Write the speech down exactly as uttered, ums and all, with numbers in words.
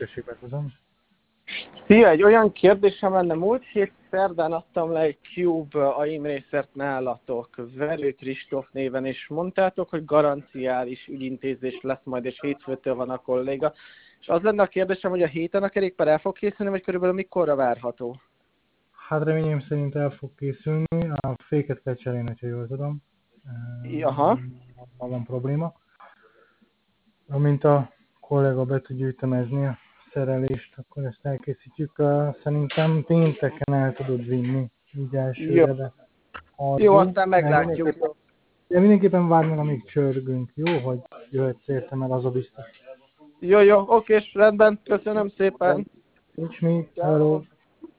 tessék, meghozzam. Szia, egy olyan kérdésem lenne. Múlt hét szerdán adtam le egy Cube A I M részert nálatok, Verő Kristóf néven, és mondtátok, hogy garanciális ügyintézés lesz majd, és hétfőtől van a kolléga. És az lenne a kérdésem, hogy a héten a kerékpár el fog készülni, vagy körülbelül mikorra várható? Hát reményem szerint el fog készülni, a féket kell cserélni, hogyha jól tudom. Aha. Ha van probléma. Amint a kollega be tudja ütemezni a szerelést, akkor ezt elkészítjük. Szerintem pénteken el tudod vinni, így elsőre, de Jó, aztán meglátjuk. Mindenképpen, de mindenképpen várj meg, amíg csörgünk, jó, hogy jöhetsz értem el, az a biztos. Jó, jó, oké, rendben, köszönöm szépen. Nincs mi, hello.